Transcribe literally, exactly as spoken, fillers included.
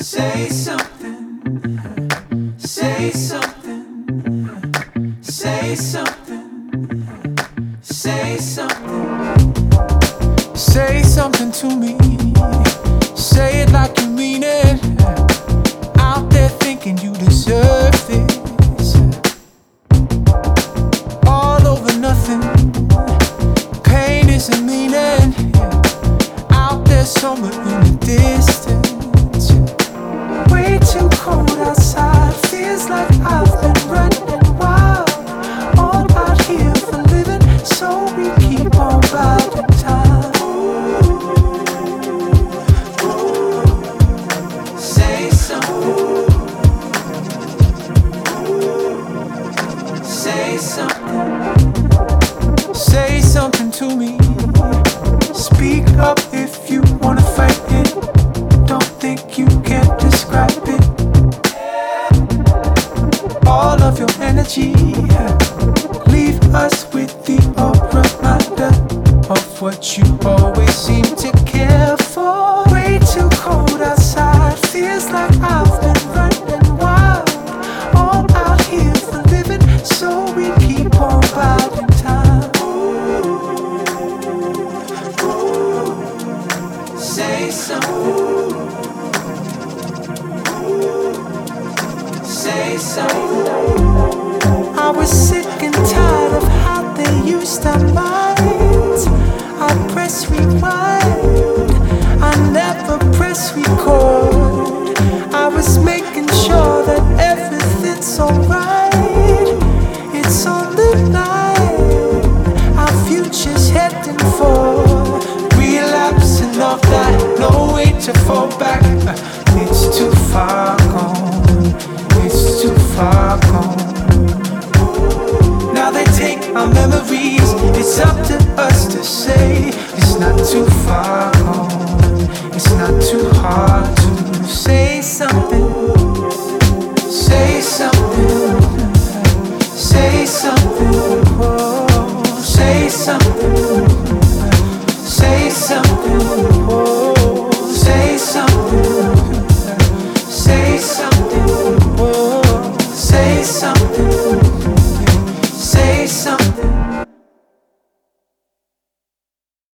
Say something, say something, say something, say something. Say something to me, say it like you mean it. Out there thinking you deserve this. All over nothing, pain isn't meaning. Out there somewhere in the distance. Way too cold outside, feels like I've been running wild. All out here for living, so we keep on biding time. Say something, say something, say something to me. Speak up if you wanna fight it. Don't think you can't describe it. All of your energy, leave us with the reminder of what you always seem to care for. Way too cold outside, feels like I've been running wild. All out here for living, so we keep on biding time. Say something, say something. I was sick and tired of how they used our minds. I press rewind, I never press record. I was making sure that everything's alright. It's on the line, our future's heading for relapsing of that, no way to fall back. It's too far gone, it's too far gone. Now they take our memories, it's up to